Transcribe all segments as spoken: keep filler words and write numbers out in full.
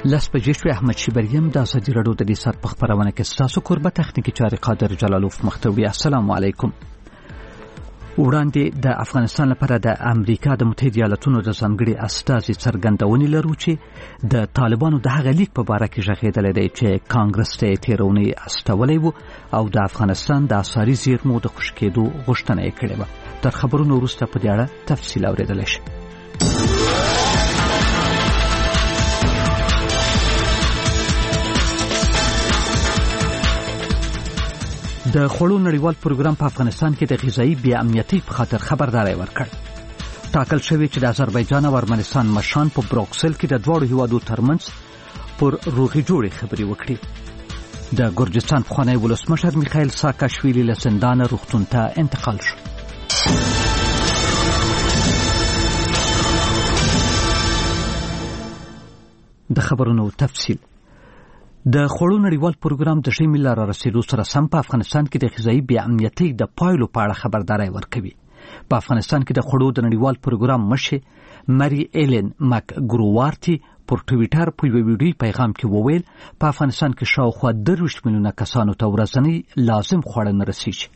لس بجې شوې. احمد شیبریم د ازادي راډیو د دې سر په خپرونه کې ستاسو کوربه تخنیکي چارې قادر جلالوف مختوي. السلام علیکم. وړاندې د افغانستان لپاره د امریکا د متحده ایالاتونو د ځانګړي استازي څرګندونې لرو چې د طالبانو د هغه لیک په باره کې ژغېدلی دی چې کانګرس ته تېره اونۍ استولی و او د افغانستان د اسعاري زیرمو د خوشي کېدو غوښتنه یې کړې وه. تر خبرونو وروسته په دې اړه تفصیل اورېدلی شي. د خوړو نړیوال پروګرام په افغانستان کې د غذایي بې امنیتۍ په خاطر خبرداری ورکړ. ټاکل شوی چې د آذربایجان او ارمنستان مشران په بروکسل کې د دواړو هیوادو ترمنځ پر روغې جوړې خبرې وکړي. د ګرجستان پخوانی ولسمشر میخایل ساکاشویلی له زندانه روغتون ته انتقال شو. د خبرونو تفصیل. د خوړو نړیوال پروګرام د ژمي له رارسېدو سره سم په افغانستان کې د غذایي بې امنیتۍ د پایلو په اړه خبرداری ورکوي. په افغانستان کې د خوړو د نړیوال پروګرام مشر مری ایلن مک ګرووارتي پر ټویټر په یو ویډیو پیغام کې وویل په افغانستان کې شاوخوا درویشت میلیونه کسانو ته ورځنی لازم خواړه نه رسیږي.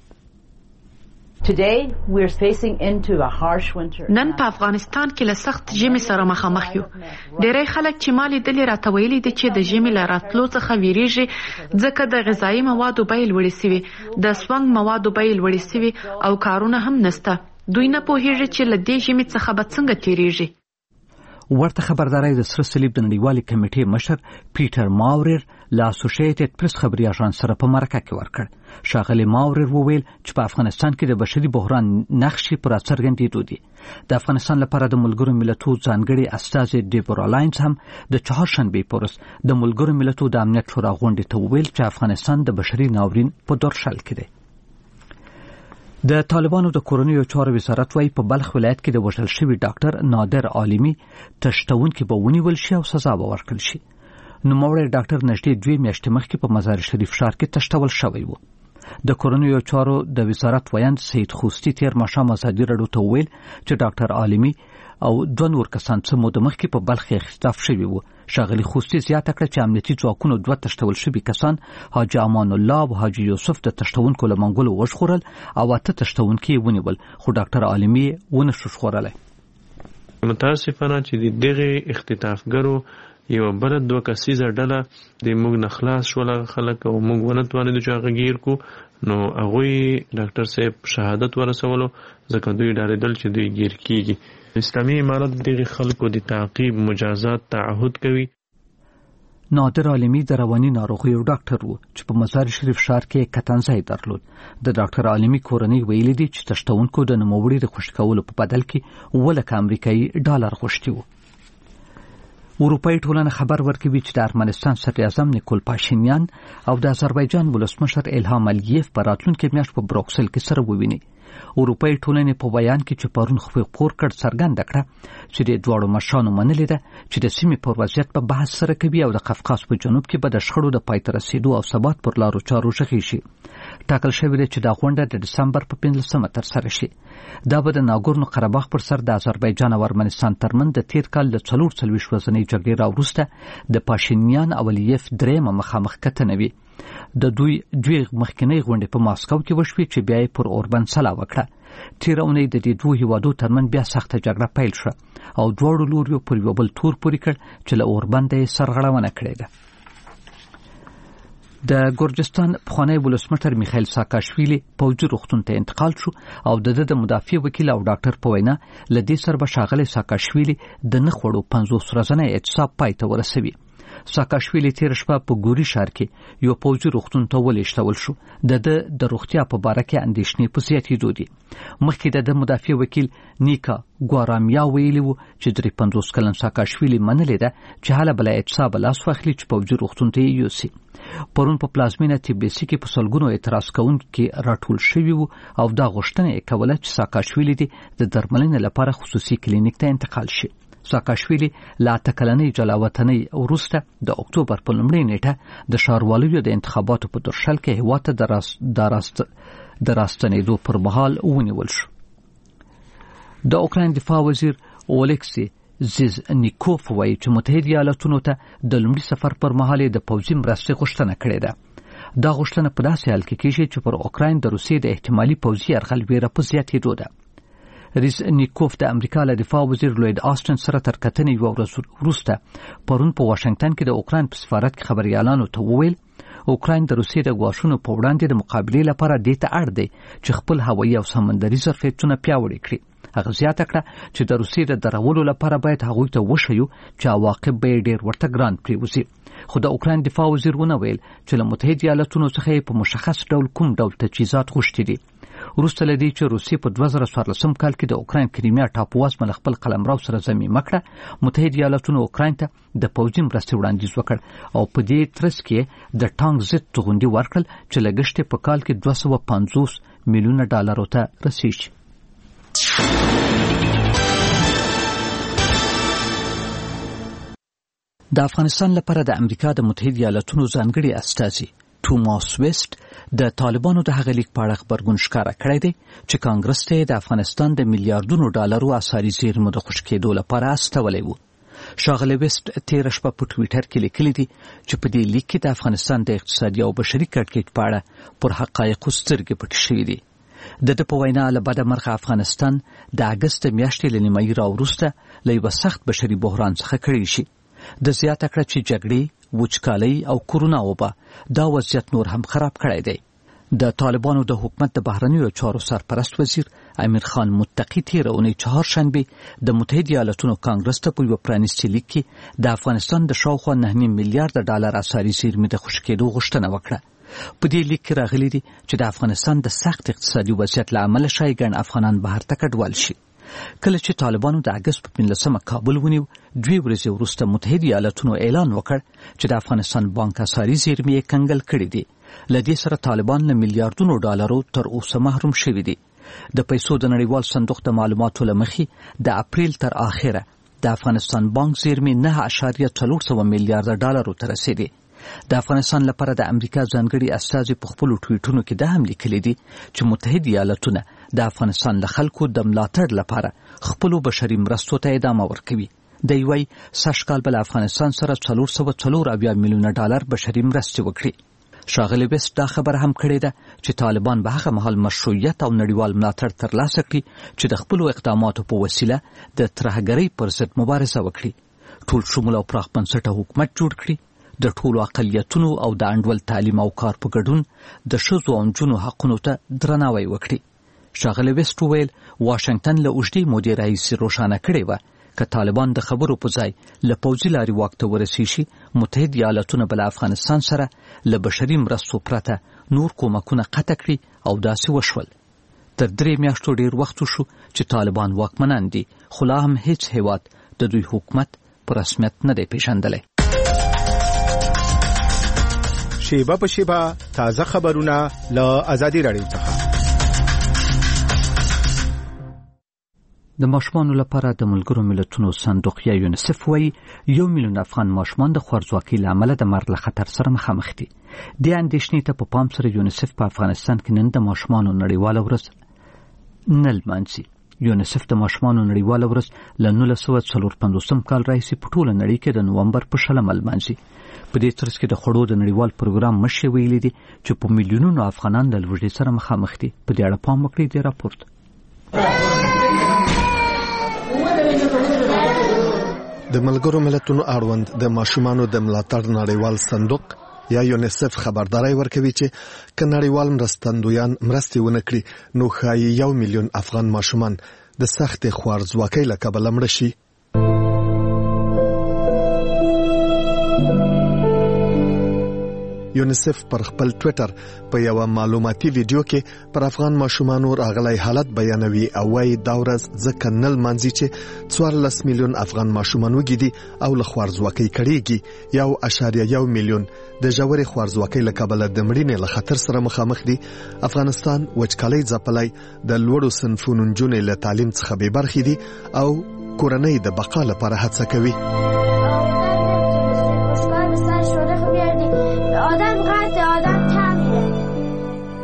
نن په افغانستان کې له سخت ژمي سره مخامخ یو. ډېری خلک چې ما لیدلي راته ویلي دي چې د ژمي له راتلو څخه ویریږي ځکه د غذایي موادو بیې لوړې سوي، د سونګ موادو بیې لوړې سوي او کارونه هم نسته. دوی نه پوهیږي چې له دې ژمي څخه به څنګه تیریږي. ورته خبرداری د سره صلیب د نړیوالې کمیټې مشر پیټر ماورر له اسوسییټډ پریس خبري اژانس سره په مرکه کې ورکړ. ښاغلی ماورر وویل چې په افغانستان کې د بشري بحران نښې پر راڅرګندېدو دي. د افغانستان لپاره د ملګرو ملتونو ځانګړي استازي ډیبورا لاینز هم د چهارشنبې په ورځ د ملګرو ملتونو د امنیت شورا غونډې ته وویل چې افغانستان د بشري ناورین په دورشل کې دی. د طالبانو د کورنیو چارو وزارت وايي په بلخ ولایت کې د وژل شوي ډاکټر نادر عالمي تشتونکي به ونیول شي او سزا به ورکړل شي. نوموړی ډاکټر نږدې دوې میاشتې مخکې په مزار شریف ښار کې تشتول شوی و. د کورنیو چارو د وزارت ویاند سید خوستی تیر ماښام ازادي راډیو ته وویل چې ډاکټر عالمي او دوه نور کسان څه موده مخکې په بلخ کې اختطاف شوي وو. ښاغلي خوستی زیاته کړه چې امنیتي ځواکونو دوه تشتول شوي کسان حاجي امان الله او حاجي یوسف د تشتونکو له منګولو وژغورل او اته تشتونکي یې ونیول، خو ډاکټر عالمي یې ونه شو ژغورلی. متاسفانه چې د دغې اختطافګرو یو بل دوه کسیزه ډله د موږ نه خلاص شول خلک او موږ ونه توانېدو چې هغه ګیر کو، نو هغوی ډاکټر صاحب شهادت ورسولو ځکه دوی ډارېدل چې دوی ګیر کیږي. اسلامي امارت دغه خلکو د تعقیب مجازات تعهد کوي. نادر عالمي د رواني ناروغیو ډاکټر و چې په مزار شریف ښار کې کتنځای درلود. د ډاکټر عالمي کورنۍ ویلي دي چې تشتونکو د نوموړي د خوشي کولو په بدل کې اووه لکه امریکایي ډالر غوښتي وو. اروپایي ټولنه خبر ورکوي چې د ارمنستان صدر اعظم نیکول پاشینیان او د آذربایجان ولسمشر الهام الیف په راتلونکي میاشت په بروکسل کې سره وویني. اروپایي ټولنې په بیان کې چې پرون خپور کړ څرګنده کړه چې د دواړو مشرانو منلې ده چې د سیمې پر وضعیت په بحث سره کوي او د قفقاز په جنوب کې به د شخړو د پای ته رسېدو او ثبات پر لارو چارو غږی شي. ټاکل شوی دی چې دا غونډه د دسمبر په پنځلسمه ترسره شي. دا به د ناګورنو قرهباغ پر سر د آذربایجان او ارمنستان ترمنځ د تیر کال د څلور څلوېښت ورځنۍ جګړې راوروسته د پاشینیان او الیف درېیمه مخامخ کتنه وي. د دوی دوی مخکنۍ غونډې په ماسکو کې وشوې چې بیا یې پر اوربن سلا وکړه. تېره اونۍ د دې دوو هیوادو ترمنځ بیا سخته جګړه پیل شوه او دواړو لوریو پر یو بل تور پورې کړ چې له اوربنده یې سرغړونه کړې ده. د ګرجستان پخوانی ولسمشر میخایل ساکاشویلی پوځي روغتون ته انتقال شو او د د مدافع وکیل او ډاکټر په وینا له دې سره به ښاغلی ساکاشویلی د نه خوړو پنځوس ورځنی اعتصاب پای ته ورسوي. ساکاشویلی تیر شپه په ګوري ښار کې یو پوځي روغتون ته ولېږدول شو. د د د روغتیا په باره کې اندېښنې په زیاتېدو دي. مخکې د د مدافع وکیل نیکا ګوارامیا ویلي وو چې درې پنځوس کلن ساکاشویلی منلې ده چې هله بله اعتصاب لاس واخلي چې پوځي روغتون ته یې یوسي. پرون په پلازمینه تبلیسي کې په سلګونو اعتراض کوونکي راټول شوي وو او دا غوښتنه یې کوله چې ساکاشویلی دې د درملنې لپاره خصوصي کلینیک ته انتقال شي. ساکاشویلی له اته کلنۍ جلاوطنۍ وروسته د اکتوبر په لومړۍ نیټه د ښاروالۍ د انتخاباتو په درشل کې هېواد ته د راست د راست د راستنېدو پر مهال ونیول شو. د اوکراین دفاع وزیر اولکسی زیزنیکوف وایي چې متحده ایالاتونو ته د لومړي سفر پر مهال د پوځي مرستې غوښتنه کړې ده. دا غوښتنه په داسې حال کې کېږي چې پر اوکراین د روسیې د احتمالي پوځي یرغل ویره په زیاتېدو ده. ریزنیکوف د امریکا له دفاع وزیر لوید آسټن سره تر کتنې یوه ورځ وروسته پرون په واشنګټن کې د اوکراین په سفارت کې خبریالانو ته وویل اوکراین د روسیې د ګواښونو په وړاندې د مقابلې لپاره دې ته اړ دی چې خپل هوایي او سمندري ظرفیتونه پیاوړي کړي. هغه زیاته کړه چې د روسیې د درولو لپاره باید هغوی ته وښیو چې عواقب به یې ډېر ورته ګران پرېوځي. خو د اوکراین دفاع وزیر ونه ویل چې له متحده ایالاتونو څخه په مشخص ډول کوم ډول تجهیزات غوښتي دي. وروسته له دې چې روسیې په دوه زره څوارلسم کال کې د اوکراین کریمیا ټاپووزمه له خپل قلمرو سره ضمیمه کړه، متحده ایالاتونو اوکراین ته د پوځي مرستې وړاندیز وکړ او په دې ترڅ کې د ټانک ضد توغندي ورکړل چې لګښت په کال کې دوه سوه پنځوس میلیونه ډالرو ته رسیږي. د افغانستان لپاره د امریکا د متحده ایالاتونو ځانګړي استازي توماس ویسټ د طالبانو د هغه لیک په اړه خبرګون ښکاره کړی دی چې کانګرس ته د افغانستان د میلیارډونو ډالرو اساري زیرمو د خوشي کېدو لپاره استولی و. ښاغلی ویسټ تېره شپه په ټویټر کې لیکلي دي چې په دې لیک کې د افغانستان د اقتصادي او بشري کړکېچ په اړه پر حقایقو سترګې پټې شوي دي. د ده په وینا له بده مرغه افغانستان د اګست میاشتې له نیمایي راوروسته له یوه سخت بشري بحران څخه کړی شي. د زیاته کړه چې جګړې، وچکالۍ او کورونا وبا دا وضعیت نور هم خراب کړی دی. د طالبانو د حکومت د بهرنیو چارو سرپرست وزیر امیر خان متقي تېره اونۍ چهارشنبې د متحده ایالاتونو کانګرس ته په یوه پرانیستي لیک کې د افغانستان د شاوخوا نهه نیم میلیارده ډالر اساري زیرمې د خوشي کېدو غوښتنه وکړه. په دې لیک کې راغلي دي چې د افغانستان د سخت اقتصادي وضعیت له امله شایي ګڼ افغانان بهر ته کډوال شي. کله چې طالبانو د اګست په پنځلسمه کابل ونیو، دوی ورځې وروسته متحده ایالاتونو اعلان وکړ چې د افغانستان بانک اساري زیرمې یې کنګل کړي دي. له دې سره طالبان له میلیارډونو ډالرو تر اوسه محروم شوي دي. د پیسو د نړیوال صندوق د معلوماتو له مخې د اپریل تر آخره د افغانستان بانک زیرمې نه اعشاریه څلور سوه میلیارده ډالرو ته رسېدي. د افغانستان لپاره د امریکا ځانګړي استازي په خپلو ټویټونو کې دا هم لیکلي دي چې متحده ایالاتونه د افغانستان له خلکو د ملاتړ لپاره خپلو بشري مرستو ته ادامه ورکوي. دی وایي سږ کال به له افغانستان سره څلور سوه څلور اویا میلیونه ډالر بشري مرستې وکړي. ښاغلی ویسټ دا خبره هم کړې ده چې طالبان به هغه مهال مشروعیت او نړیوال ملاتړ ترلاسه کړي چې د خپلو اقداماتو په وسیله د ترهګرۍ پر ضد مبارزه وکړي، ټول شمول او پراخ بنسټه حکومت جوړ کړي، د ټولو اقلیتونو او د انډول تعلیم او کار په ګډون د ښځو او نجونو حقونو ته درناوی وکړي. ښاغلی ویسټ وویل واشنګټن له اوږدې مودې راهیسې روښانه کړې وه که طالبان د خبرو په ځای له پوځي لارې واک ته ورسیږي، متحده ایالاتونه به له افغانستان سره له بشري مرستو پرته نور کومکونه قطع کړي او داسې وشول. تر درې میاشتو ډېر وخت وشو چې طالبان واکمنان دي، خو لا هم هیڅ هیواد د دوی حکومت په رسمیت نه دی پیژندلی. شیبه په شیبه تازه خبرونه له ازادي راډیو څخه. د ماشومانو لپاره د ملګرو ملتونو صندوق یا یونیسف وایي یو میلیون افغان ماشومان د خوارځواکۍ له امله د مرګ له خطر سره مخامخ دي. دې اندېښنې ته په پام سره یونیسف په افغانستان کې نن د ماشومانو نړیواله ورځ نه لمانځي. یونیسف د ماشومانو نړیواله ورځ له نولس سوه څلور پنځوسم کال راهیسې په ټوله نړۍ کې د نومبر په شلمه لمانځي. په دې ترڅ کې د خوړو د نړیوال پروګرام مشر ویلي دي چې په میلیونونو افغانان د لوږې سره مخامخ دي. په دې اړه پام وکړئ د راپورټ. د ملګرو ملتونو اړوند د ماشومانو د ملاتړ نړیوال صندوق یا یونیسف خبرداري ورکوي چې ک نړیوال مرستندویان مرستې ونه کړي نو ښایي یو میلیون افغان ماشومان د سخت خوارځواکۍ له کبله مړه شي. یونیسف پر خپل ټویټر په یو معلوماتي ویډیو کې پر افغان ماشومانو راغلی حالت بیانوي او وايي دا ورځ ځکه نل مانځي چې څوارلس میلیون افغان ماشومان وګیدي او له خوارځواکۍ کړيږي. یو اشاریه یو میلیون د ژورې خوارځواکۍ له کبله د مړینې له خطر سره مخامخ دي. افغانستان وچکالۍ ځپلی د لوړو صنفونو نجونې له تعلیم څخه بې برخې دي او کورنۍ د بقا لپاره هڅه کوي.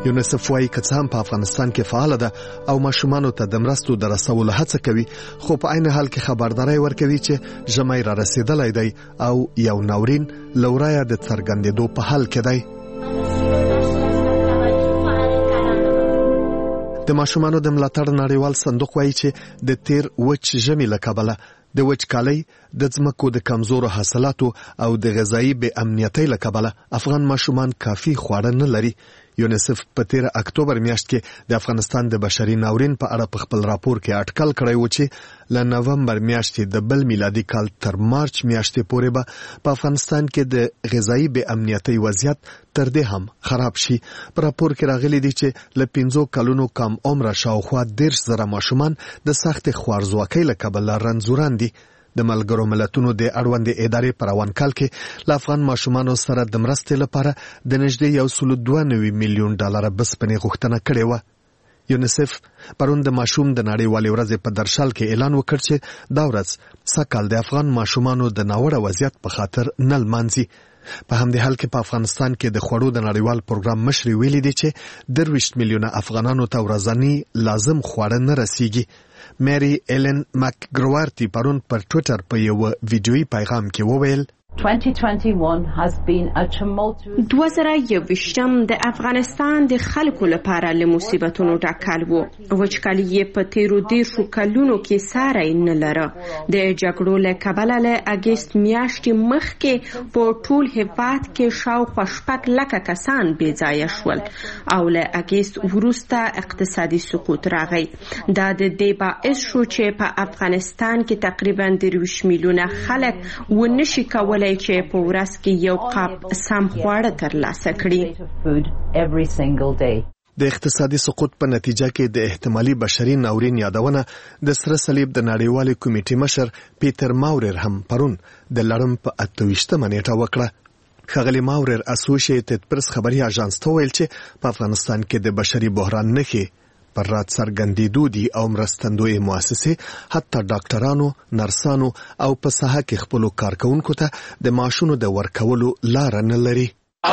یونیسف وايي که څه هم په افغانستان کې فعال ده او ماشومانو ته د مرستو د رسولو هڅه کوي، خو په عین حال کې خبرداري ورکوي چې ژمی را رسیدلی دی او یو ناورین له ورایه د څرګندېدو په حال کې دی. د ماشومانو د ملاتړ نړیوال صندوق وايي چې د تیر وچ ژمي له کبله د وچکالۍ، د ځمکو د کمزورو حاصلاتو او د غذایي بې امنیتۍ له کبله افغان ماشومان کافي خواړه نه لري. یونیسف په تیر اکتوبر میاشت کې د افغانستان د بشري ناورین په اړه په خپل راپور کې اټکل کړی و چې له نومبر میاشتې د بل میلادي کال تر مارچ میاشتې پورې به په افغانستان کې د غذایي بې امنیتۍ وضعیت تر دې هم خراب شي. په راپور کې راغلي دي چې له پنځو کلونو کم عمره شاوخوا دېرش زره ماشومان د سختې خوارځواکۍ له کبله رنځوران دي. د ملګرو ملتونو د اړوندې ادارې په روان کال کې له افغان ماشومانو سره د مرستې لپاره د نږدې یو سل دوه نوي میلیون ډالره بسپنې غوښتنه کړې وه. یونیسف پرون د ماشوم د نړیوالې ورځې په درشل کې اعلان وکړ چې دا ورځ سږکال د افغان ماشومانو د ناوړه وضعیت په خاطر نه لمانځي. په همدې حال کې په افغانستان کې د خوړو د نړیوال پروګرام مشري ویلي دي چې درویشت میلیونه افغانانو ته ورځنی لازم خواړه نه رسیږي. مری ایلن مکګروارتی پرون پر ټوئیټر په یو ویډیویي پیغام کې وویل دوه زره یوویشتم د افغانستان د خلکو لپاره له مصیبتونو ډک کال و. وچکالي یې په تیرو دېرشو کلونو کې ساری نه لره. د جګړو له کبله له اګست میاشتې مخکې په ټول هېواد کې شاوخوا شپږ لکه کسان بې ځایه شول او له اګست وروسته اقتصادي سقوط راغی. دا د دې باعث شو چې په افغانستان کې تقریبا درویشت میلیونه خلک ونشي کولی چې په ورځ کې یو قاب سم خواړه ترلاسه کړي. د اقتصادي سقوط په نتیجه کې د احتمالي بشري ناورین یادونه د سره صلیب د نړیوالې کمیټې مشر پیټر ماورر هم پرون د لړم په اته ویشتمه نیټه وکړه. ښاغلي ماورر اسوسییټډ پریس خبري اژانس ته ویل چې په افغانستان کې د بشري بحران نښې پر رات څرګندېدو دي او مرستندویې مؤسسې حتی ډاکټرانو، نرسانو او په ساحه کې خپلو کارکوونکو ته د معاشونو د ورکولو لاره نه لري.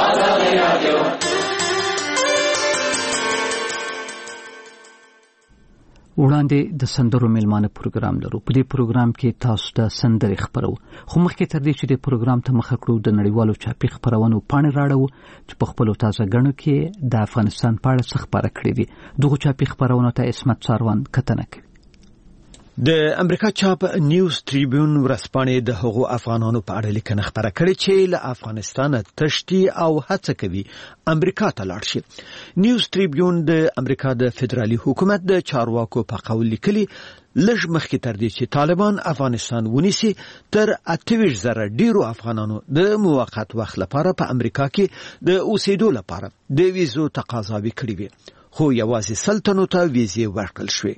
وړاندې د سندرو میلمانه پروګرام لرو. په دې پروګرام کې تاسو ته سندرې خبرو، خو مخکې تر دې چې د پروګرام ته مخه کړو د نړیوالو چاپي خبرونو پاڼې راړو چې په خپلو تازه ګڼو کې د افغانستان په اړه څه خبره کړې دي. دغه چاپي خبرونو ته اسمت ساروان کتنه کوي. د امریکا چاپ نیوز ټریبیون ورځپاڼې د هغو افغانانو په اړه لیکنه خبره کړې چې له افغانستان تښتي او هڅه کوي امریکا ته لاړ شي. نیوز ټریبیون د امریکا د فدرالي حکومت د چارواکو په قول لیکلي لږ مخکې تر دې چې طالبان افغانستان ونیسي تر اته ویشت زره ډیرو افغانانو د موقت وخت لپاره په امریکا کې د اوسېدو لپاره د ویزو تقاضاوي کړې وي، خو یوازې سلطنو ته ویزې ورکړل شوې.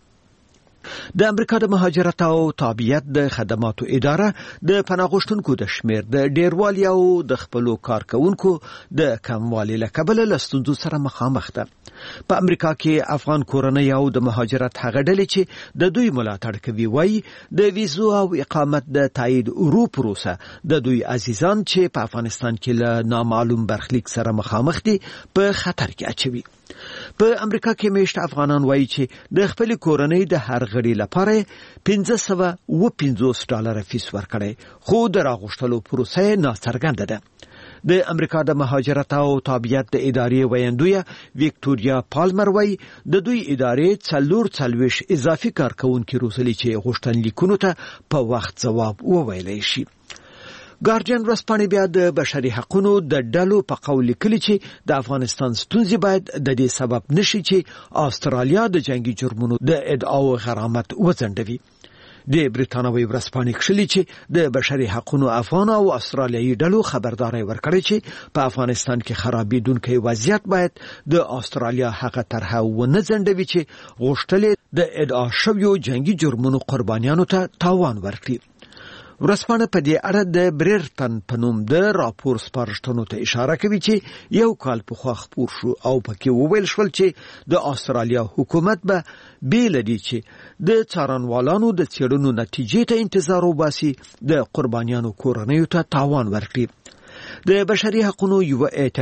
د امریکا د مهاجرت او تابعیت د خدماتو اداره د پناه غوښتونکو د شمیر د ډیروالي او د خپلو کارکونکو د کموالي له کبله له ستونزو سره مخامخ ده. په امریکا کې افغان کورنۍ او د مهاجرت هغه ډلې چې د دوی ملاتړ کوي وایي د ویزو او اقامت د تایید ورو پروسه د دوی عزیزان چې په افغانستان کې له نامعلوم برخلیک سره مخامخ دي په خطر کې اچوي. په امریکا کې میشت افغانان وایي چې د خپل کورنۍ د هر غړي لپاره پنځه سوه اوه پنځوس ډالر فیس ورکړي، خو د راغوښتلو پروسه ناڅرګنده ده. د امریکا د مهاجرت او تابعیت د ادارې ویاندویه ویکټوریا پالمر وایي د دوی ادارې څلور څلوېښت اضافي کارکونکي روزلي چې غوښتنلیکونو ته په وخت ځواب وویلی شي. ګارډین ورځپاڼې بیا د بشري حقوقو د ډلو په قول لیکلي چې د افغانستان ستونزې باید د دې سبب نشي چې استرالیا د جنگي جرمونو د ادعاو غرامت وځنډوي. د بریتانوي ورځپاڼې کښلي چې د بشري حقوقو افغان او استرالیایي ډلو خبرداري ورکړي چې په افغانستان کې خرابېدونکي وضعیت باید د استرالیا هغه طرحه ونه ځنډوي چې غوښتلې د ادعا شویو جنگي جرمونو قربانیانو ته تاوان ورکړي. ورځپاڼه په دې اړه د بریرټن په نوم د راپور سپارښتنو ته اشاره کوي چې یو کال پخوا خپور شو او پکې وویل شول چې د استرالیا حکومت به بې له دې چې د څارنوالانو د څېړنو نتیجې ته انتظار وباسي د قربانیانو کورنیو ته تاوان ورکړي. د بشري حقوقو یو